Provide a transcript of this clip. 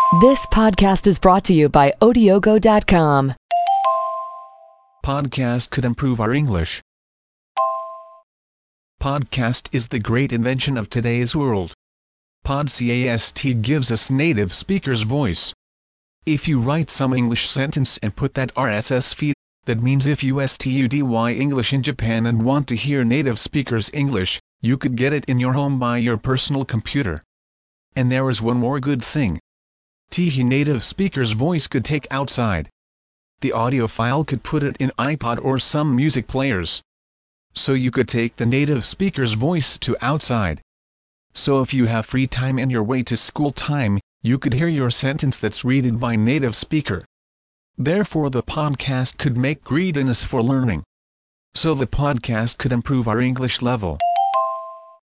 This podcast is brought to you by Odiogo.com. Podcast could improve our English. Podcast is the great invention of today's world. Podcast gives us native speakers' voice. If you write some English sentence and put that RSS feed, that means if you study English in Japan and want to hear native speakers' English, you could get it in your home by your personal computer. And there is one more good thing. Native speaker's voice could take outside. The audio file could put it in iPod or some music players. So you could take the native speaker's voice to outside. So if you have free time and your way to school time, you could hear your sentence that's read by native speaker. Therefore the podcast could make greediness for learning. So the podcast could improve our English level.